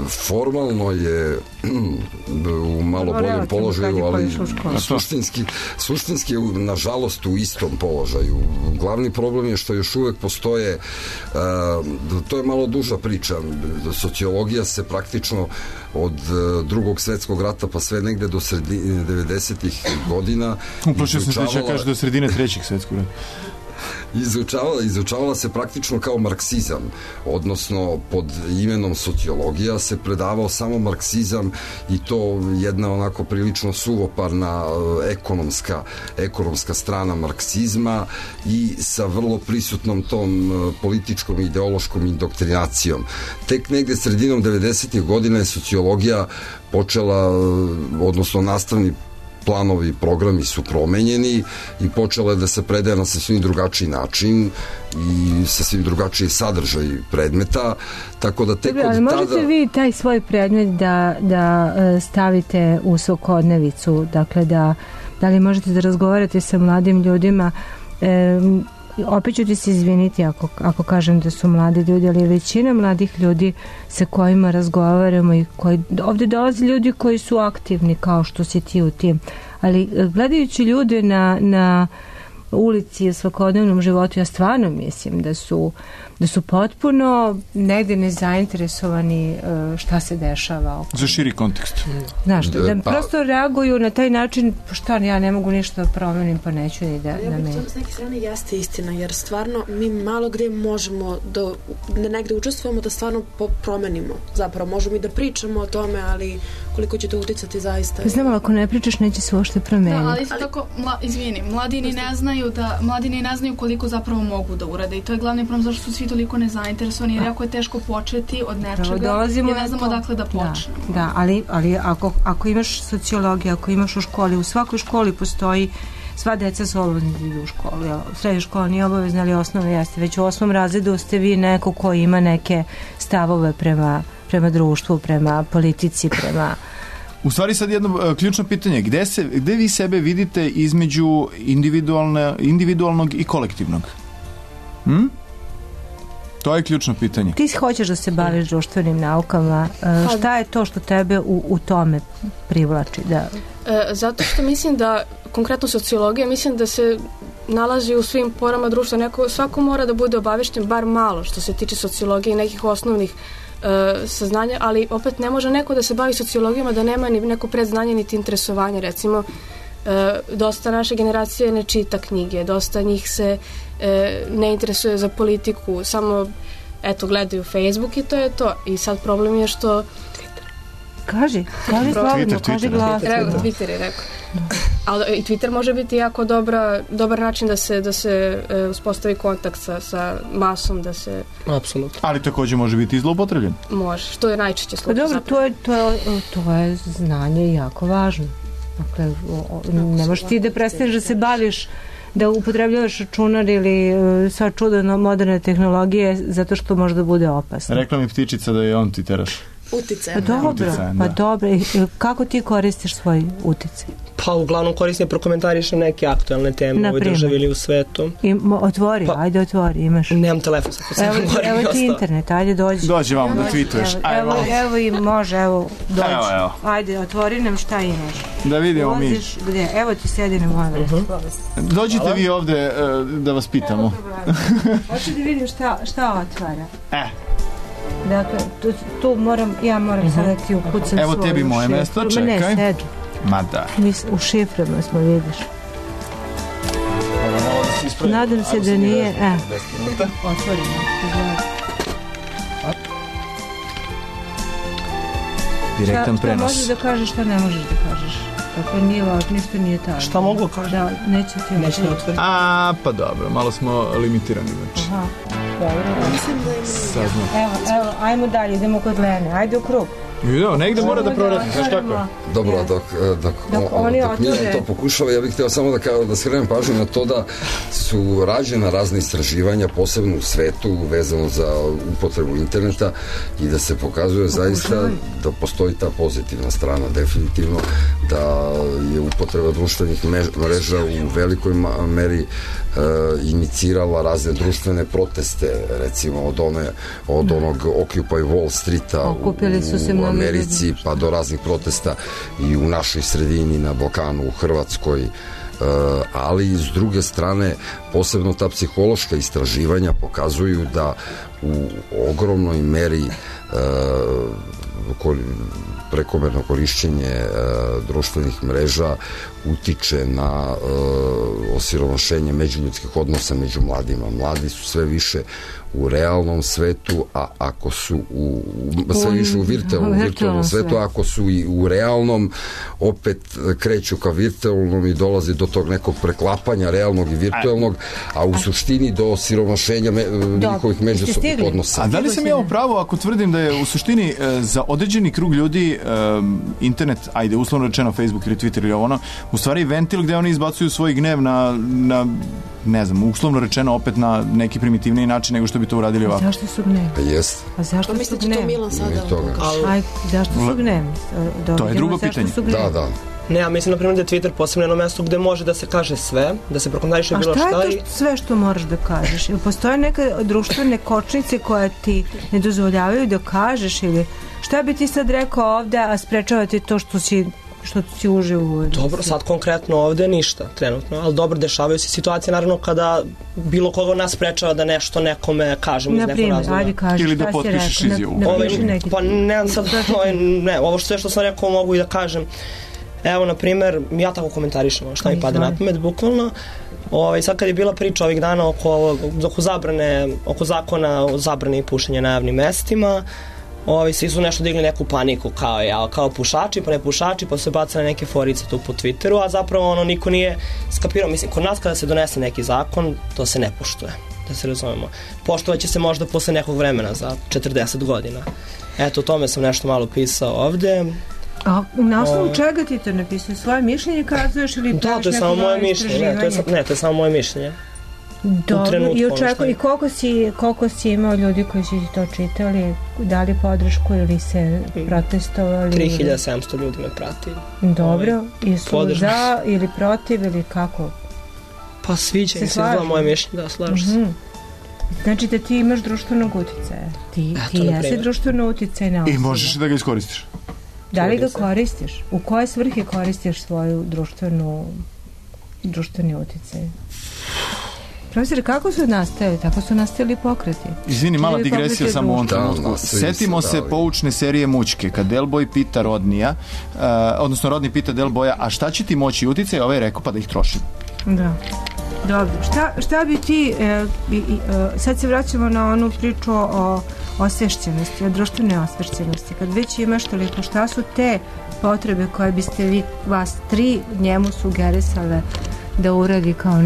formalno je u malo boljem položaju, ali suštinski je nažalost u istom položaju. Glavni problem je što još uvek postoje, to je malo duža priča, sociologija se praktično od Drugog svetskog rata pa sve negde do sredine 90-ih godina
uplašio sam se kaže do sredine Trećeg svetskog rata.
Izučavala se praktično kao marksizam, odnosno pod imenom sociologija se predavao samo marksizam i to jedna onako prilično suvoparna ekonomska strana marksizma i sa vrlo prisutnom tom političkom i ideološkom indoktrinacijom. Tek negde sredinom 90-ih godina je sociologija počela, odnosno nastavni planovi, programi su promenjeni i počela je da se predaje na sasvim drugačiji način i sasvim drugačiji sadržaj predmeta, tako da tek od tada...
Možete vi taj svoj predmet da stavite u svakodnevicu, dakle da li možete da razgovarate sa mladim ljudima, opet ću ti se izviniti ako kažem da su mladi ljudi, ali većina mladih ljudi sa kojima razgovaramo i ovde dolaze ljudi koji su aktivni kao što si ti u tim, ali gledajući ljude na ulici u svakodnevnom životu, ja stvarno mislim da su potpuno negde nezainteresovani šta se dešava.
Za širi kontekst.
Znaš, da prosto reaguju na taj način, šta, ja ne mogu ništa da promenim, pa neću ni da me...
S neke strane jeste istina, jer stvarno mi malo gde možemo da negde učestvujemo da stvarno promenimo. Zapravo, možemo i da pričamo o tome, ali koliko će to uticati zaista...
Znam, ali ako ne pričaš, neće se uopšte promeniti.
Da, ali isto tako, mladi ne znaju koliko zapravo mogu da urade i to je glavni problem zašto su svi toliko nezainteresovani, jer jako je teško početi od nečega i ne znamo odakle da počnemo.
Da, ali ako imaš sociologiju, ako imaš u školi, u svakoj školi postoji, sva deca su obavezni da idu u školu. Srednja škola nije obavezna, ali osnovno jeste. Već u 8. razredu ste vi neko ko ima neke stavove prema društvu, prema politici, prema...
U stvari sad jedno ključno pitanje, gde vi sebe vidite između individualnog i kolektivnog? To je ključno pitanje.
Ti hoćeš da se baviš društvenim naukama, šta je to što tebe u tome privlači?
Zato što mislim da, konkretno sociologija, mislim da se nalazi u svim porama društva. Svako mora da bude obavišten bar malo što se tiče sociologije i nekih osnovnih saznanja, ali opet ne može neko da se bavi sociologijom a da nema ni neko predznanje niti interesovanje. Recimo, dosta naše generacije ne čita knjige, dosta njih se ne interesuje za politiku, samo gledaju Facebook i to je to. I sad problem je što
Kaži slobodno, kaži glasno.
Twitter je rekao. Ali i Twitter može biti jako dobar način da se uspostavi kontakt sa masom, da se...
Apsolutno. Ali također može biti i zloupotrebljen.
Može, što je najčešće slučaj.
Dobro, to je znanje jako važno. Dakle, ne možeš ti da prestaneš da se baviš, da upotrebljavaš računar ili sva čuda moderne tehnologije zato što može da bude opasno.
Rekla mi ptičica da je on ti teraš.
Uticaj.
Pa dobro. Kako ti koristiš svoj uticaj?
Pa uglavnom koristim prokomentarišem neke aktualne teme u ovoj državi ili u svetu.
Ajde otvori, imaš.
Nemam telefon.
Evo ti internet, ajde dođi.
Dođi vam da tweetuješ.
Evo i može, dođi. Ajde, otvori nam šta imaš.
Da vidimo mi.
Evo ti sedi na moju.
Dođite vi ovde da vas pitamo.
Hoću da vidim šta otvara. Dakle, tu moram sada ti ukucam svoju.
Evo tebi moje mesto, čekaj.
Ne, sedi.
Ma da.
Mi u šiframa smo, vidiš. Nadam se da nije... Otvorimo.
Direktan prenos.
Šta možeš da kažeš, šta ne možeš da kažeš? Dakle, nije važno, ništa nije tajno.
Šta mogu kažem?
Da, neće ti otvoriti.
Pa dobro, malo smo limitirani.
Dobro. Evo, ajmo dalje, idemo kod Lene. Ajde u krug.
Negde mora da proradi, znaš kako?
Dobro, dok Milan to pokušava, ja bih htio samo da skrenem pažnju na to da su rađena razne istraživanja, posebno u svetu, vezano za upotrebu interneta i da se pokazuje zaista da postoji ta pozitivna strana, definitivno, da je upotreba društvenih mreža u velikoj meri inicirala razne društvene proteste, recimo od onog Occupy Wall Streeta u Americi, pa do raznih protesta i u našoj sredini, na Balkanu, u Hrvatskoj, ali s druge strane posebno ta psihološka istraživanja pokazuju da u ogromnoj meri prekomerno korišćenje društvenih mreža utiče na osiromašenje međuljudskih odnosa među mladima. Mladi su sve više u realnom svetu, a ako su sve više u virtualnom svetu, ako su i u realnom, opet kreću ka virtualnom i dolazi do tog nekog preklapanja realnog i virtualnog, a u suštini do siromašenja njihovih međusobnih odnosa.
A da li sam ja u pravu ako tvrdim da je u suštini za određeni krug ljudi internet, ajde, uslovno rečeno Facebook ili Twitter ili ono, u stvari ventil gde oni izbacuju svoj gnev na ne znam, uslovno rečeno opet na neki primitivniji način nego što bi to uradili ovako.
Zašto su gnevni?
Jeste.
A zašto su gnevni?
To Milan sada.
Zašto su gnevni?
To je drugo pitanje.
Da.
Ne, ja mislim, na primjer, da je Twitter posebno jedno mesto gde može da se kaže sve, da se prokomentariše bilo šta.
A šta je to sve što moraš da kažeš? Ili postoje neke društvene kočnice koje ti ne dozvoljavaju da kažeš ili šta bi ti sad rekao ovde, a sprečava ti to što si uživo?
Dobro, sad konkretno ovde ništa, trenutno, ali dobro, dešavaju se situacije, naravno, kada bilo koga od nas sprečava da nešto nekome kažemo iz nekog razloga.
Ili da potpišeš izjavu.
Pa ne, sad, ovo sve što sam rekao mogu i da kažem. Evo, na primjer, ja tako komentarišem šta mi pade na pamet, bukvalno. Sad kad je bila priča ovih dana oko zakona o zabrani pušenja na javnim mestima, svi su nešto digli neku paniku kao pušači, pa ne pušači, pa se baca na neke forice tu po Twitteru, a zapravo niko nije skapirao. Mislim, kod nas kada se donese neki zakon, to se ne poštuje, da se razumemo. Poštovaće se možda posle nekog vremena, za 40 godina. Eto, o tome sam nešto malo pisao ovde.
A na osnovu čega ti to napisao? Svoje mišljenje kazuješ ili praviš neko novo istraživanje?
Ne, to je samo moje mišljenje.
Dobro, i koliko si imao ljudi koji su ti to čitali, dali podršku ili se protestovali?
3700 ljudi me prati.
Dobro, i su za ili protiv ili kako?
Pa sviđa mi se izgleda moje mišljenje, da, slažu se.
Znači da ti imaš društvenog uticaja. Ti jesi društveno uticajna osoba.
I možeš da ga iskoristiš.
Da li ga koristiš? U koje svrhe koristiš svoju društveni uticaj? Profesor, kako su nastajali? Tako su nastajali pokreti.
Izvini, mala digresija samo u ovom trenutku. Setimo se poučne serije Mućke, kad Delboj pita Rodnija, odnosno Rodni pita Delboja, a šta će ti moći uticaj? Ovaj je rekao, pa da ih trošim.
Da. Dobro. Šta bi ti, sad se vraćamo na onu priču o osvešćenosti, o društvenoj osvešćenosti. Kad već imaš toliko, šta su te potrebe koje biste vas tri njemu sugerisale da uradi kao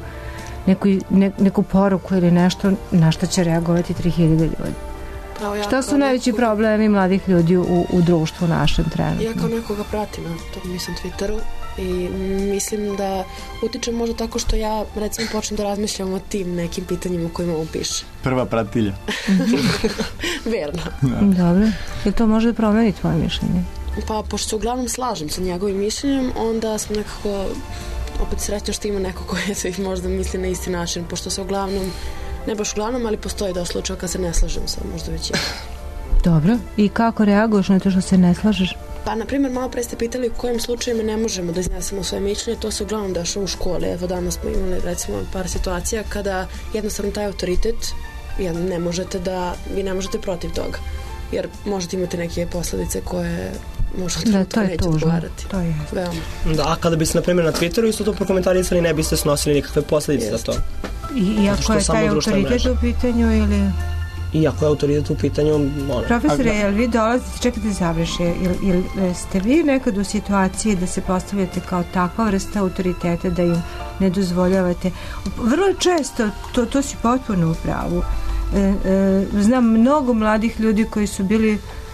neku poruku ili nešto na što će reagovati 3000 ljudi? Šta su najveći problemi mladih ljudi u društvu našem trenutno?
Ja kao nekoga pratim na tom Twitteru i mislim da utičem možda tako što ja recimo počnem da razmišljam o tim nekim pitanjima o kojima on piše.
Prva pratilja.
Verno.
Dobro. Jel to može da promeni tvoje mišljenje?
Pa, pošto se uglavnom slažem sa njegovim mišljenjem, onda sam nekako opet srećna što ima neko koje se možda misli na isti način, pošto se uglavnom, ne baš uglavnom, ali postoji dosta slučaja kad se ne slažem sa možda većinom.
Dobro. I kako reaguješ na to što se ne slažeš?
Pa, na primjer, malo pre ste pitali u kojim slučajima ne možemo da iznesemo svoje mišljenje, to se uglavnom dešava u školi. Evo, danas smo imali, recimo, par situacija kada jednostavno taj autoritet, ne možete protiv toga, jer možete imati neke posledice koje možda neće odgovarati.
To je
da, a kada biste, na primjer, na Twitteru isto to prokomentarisali, ne biste snosili nikakve posledice za to.
I ako je taj autoritet u pitanju ili...
I ako je autoritet u pitanju...
Profesore, jel vi dolazite, čekajte završi, jel ste vi nekad u situaciji da se postavljate kao takva vrsta autoriteta da im ne dozvoljavate? Vrlo često, to si potpuno u pravu. Znam mnogo mladih ljudi koji su bili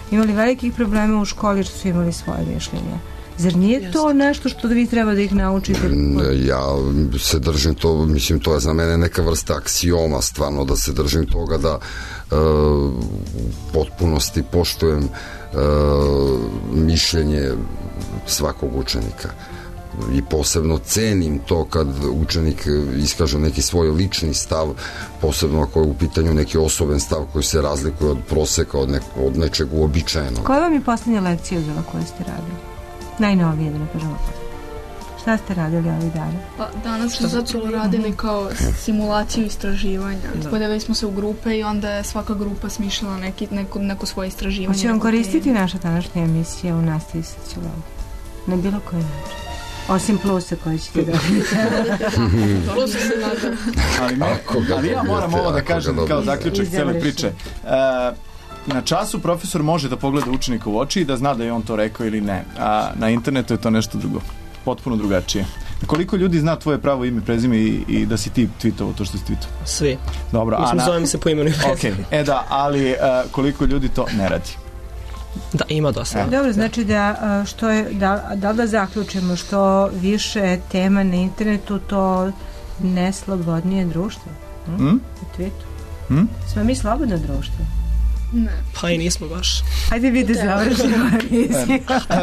imali velikih problema u školi što su imali svoje mišljenje. Zar nije to nešto što vi treba da ih naučite?
Ja se držim to, mislim, to je za mene neka vrsta aksioma, stvarno, da se držim toga da u potpunosti poštujem mišljenje svakog učenika. I posebno cenim to kad učenik iskaže neki svoj lični stav, posebno ako je u pitanju neki osoben stav koji se razlikuje od proseka, od nečeg uobičajenog.
Koja vam je posljednja lekcija bila koju ste radili? Najnovije, da ne kažemo. Šta ste radili ovih dana?
Pa danas smo začeli radili kao simulaciju istraživanja. Podelili smo se u grupe i onda je svaka grupa smišljala neko svoje istraživanje.
Hoće vam koristiti naša današnja emisija u nastavi sociologije? Na bilo koji način? Osim plusa koji ćete dobiti.
Plusa se nadam.
Ali ja moram ovo da kažem kao zaključak cijele priče. Na času profesor može da pogleda učenika u oči i da zna da je on to rekao ili ne. A na internetu je to nešto drugo. Potpuno drugačije. Koliko ljudi zna tvoje pravo ime, prezime i da si ti tweetovao to što si tweetovao?
Svi.
Dobro.
Mislim, zovem se po imenu i prezime.
Da, ali koliko ljudi to ne radi?
Da, ima dosta.
Dobro, znači da što je, da zaključimo, što više tema na internetu, to neslobodnije društvo. Smo mi slobodno društvo?
Ne.
Pa i nismo baš.
Hajde vi da završimo emisiju.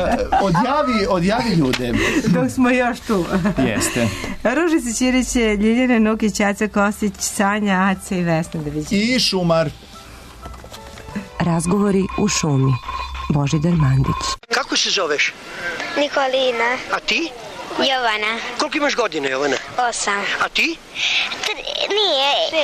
Odjavi ljude.
Dok smo još tu.
Jeste.
Ružica Ćirić, Ljiljana Nukić, Aca Kostić, Sanja, Aca i Vesna.
I Šumar.
Razgovori u šumi. Božidar Mandić.
Kako se zoveš?
Nikolina.
A ti?
Jovana.
Koliko imaš godine, Jovana?
8.
A ti?
Nije.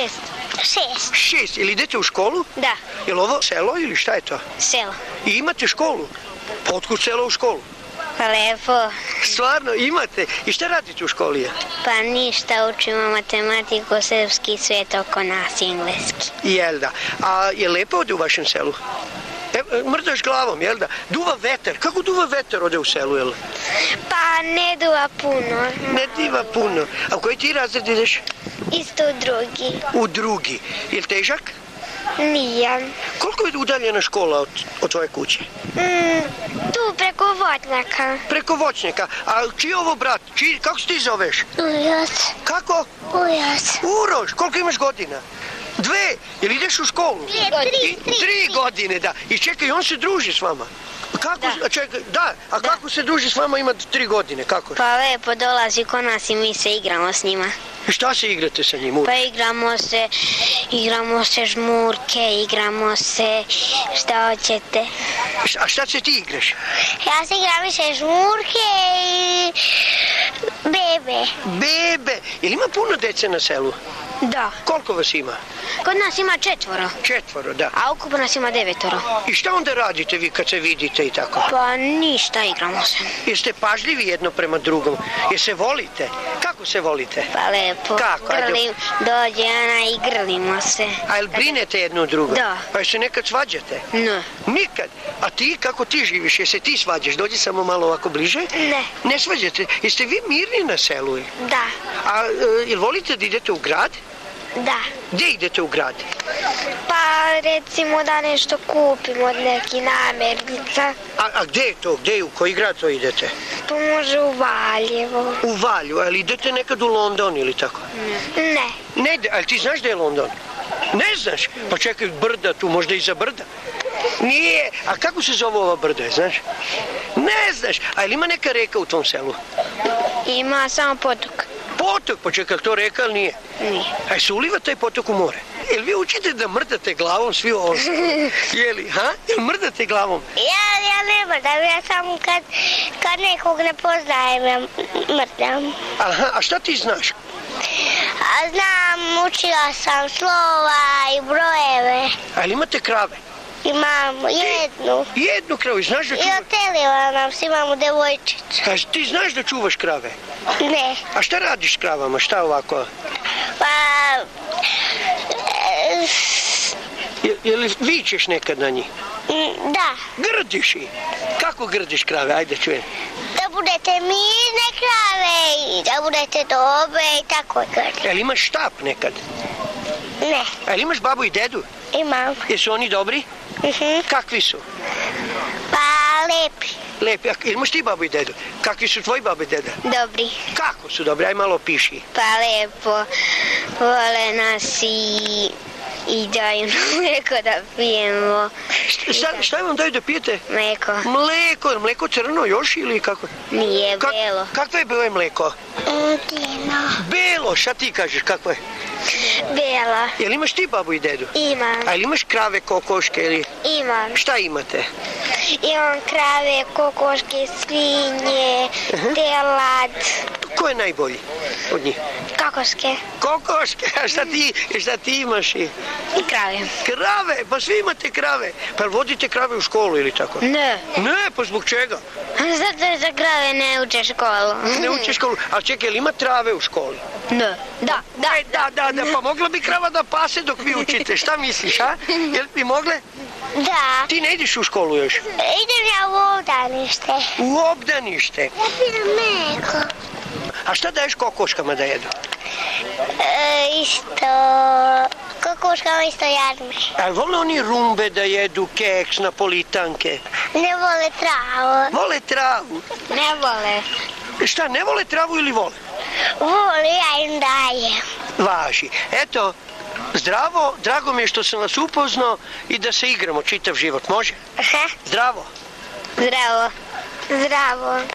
6.
6. Ili idete u školu?
Da.
Je li ovo selo ili šta je to?
Selo.
I imate školu? Pa otkud selo u školu?
Pa lepo.
Stvarno, imate? I šta radite u školi?
Pa ništa, učimo matematiku, srpski, svet oko nas, engleski.
Jel da? A je lepo ovde u vašem selu? Mrdaš glavom, jel da? Duva vetar. Kako duva vetar ovde u selu, jel?
Pa ne duva puno.
Ne diva puno. A u koji ti razred ideš?
Isto u drugi.
U drugi. Je li težak?
Nije.
Koliko je udaljena škola od tvoje kuće?
Tu, preko voćnjaka.
Preko voćnjaka. A čiji je ovo brat? Kako se ti zoveš?
Uroš.
Kako?
Uroš.
Uroš. Koliko imaš godina? 2. Jel ideš u školu? 3 godine, da. I čekaj, on se druži s vama. Kako? Da. Čekaj, da. A kako se druži s vama, ima 3 godine? Kako?
Pa lepo dolazi kod nas i mi se igramo s njima.
I šta se igrate sa njim?
Pa igramo se žmurke, igramo se šta hoćete.
A šta se ti igraš?
Ja se igram više žmurke i bebe.
Bebe? Jel ima puno dece na selu?
Da.
Koliko vas ima?
Kod nas ima 4.
4, da.
A ukupno nas ima 9.
I šta onda radite vi kad se vidite i tako?
Pa ništa, igramo se.
Jeste pažljivi jedno prema drugom? Jer se volite? Kako se volite?
Pa lepo.
Kako?
Dođe Ana i grlimo se.
A jel brinete jedno drugo?
Da.
Pa se nekad svađate?
Ne.
Nikad? A ti, kako ti živiš? Jel se ti svađaš? Dođi samo malo ovako bliže?
Ne.
Ne svađate? Jeste vi mirni na selu?
Da.
A jel volite da idete u grad?
Da.
Gdje idete u grad?
Pa recimo da nešto kupimo od nekih namirnica.
A gdje je to? Gdje, u koji grad to idete?
To može u Valjevo.
U Valju, ali idete nekad u London ili tako?
Ne.
Ne, ali ti znaš da je London? Ne znaš? Pa čekaj, brda tu, možda iza brda? Nije. A kako se zove ova brda, znaš? Ne znaš. A ili ima neka reka u tom selu?
Ima samo potok.
Potok? Pa čekaj, to reka ili nije?
Nije.
A se uliva taj potok u more? Jel vi učite da mrdate glavom svi ovo? Jeli, ha? Jel mrdate glavom?
Ja ne mrdam, ja samo kad nekog ne poznajem, ja mrdam.
Aha, a šta ti znaš?
A znam, učila sam slova i brojeve.
A li imate krave?
Imamo jednu.
Jednu kravu, znaš da čuvaš?
I otelila nam se, imamo devojčicu.
A ti znaš da čuvaš krave?
Ne.
A šta radiš s kravama, šta ovako?
Pa...
Jel vičeš nekad na njih?
Da.
Grdiš ih? Kako grdiš krave? Ajde čujem.
Da budete mirne krave i da budete dobre i tako grdim.
Jel imaš štap nekad?
Ne.
Jel imaš babu i dedu?
Imam.
Jesu oni dobri? Kakvi su? Lepi. Imaš ti babu i dedu? Kakvi su tvoji babu i deda?
Dobri.
Kako su dobri? Aj malo piši.
Pa lepo. Vole nas i daju nam mlijeko da pijemo.
Šta vam daju da pijete?
Mlijeko.
Mlijeko? Mlijeko crno još ili kako?
Nije, belo.
Kakvo je bilo mlijeko?
Dino.
Belo, šta ti kažeš, kakvo je?
Bela.
Jel imaš ti babu i dedu?
Imam.
A ili imaš krave, kokoške ili?
Imam.
Šta imate?
Imam krave, kokoške, svinje, telad.
Ko je najbolji od njih?
Kokoške.
Kokoške? A šta ti imaš?
I krave.
Krave? Pa svi imate krave. Pa vodite krave u školu ili tako?
Ne.
Ne, pa zbog čega?
Zato jer za krave ne uče školu.
Ne uče školu? A čekaj, ili ima trave u školi?
Ne. Da.
Pa mogla bi krava da pase dok vi učite. Šta misliš, a? Jel bi mogle?
Da.
Ti ne ideš u školu još?
Idem ja u obdanište.
U obdanište?
Ja pijem mlijeko.
A šta daješ kokoškama da jedu?
Isto... Kokoškama isto jadme.
A vole oni rumbe da jedu, keks, napolitanke?
Ne vole travu.
Vole travu?
Ne vole.
Šta, ne vole travu ili vole?
Vole, ja im dajem.
Važi. Eto, zdravo, drago mi je što sam vas upoznao i da se igramo čitav život. Može?
Aha.
Zdravo.
Zdravo. Zdravo.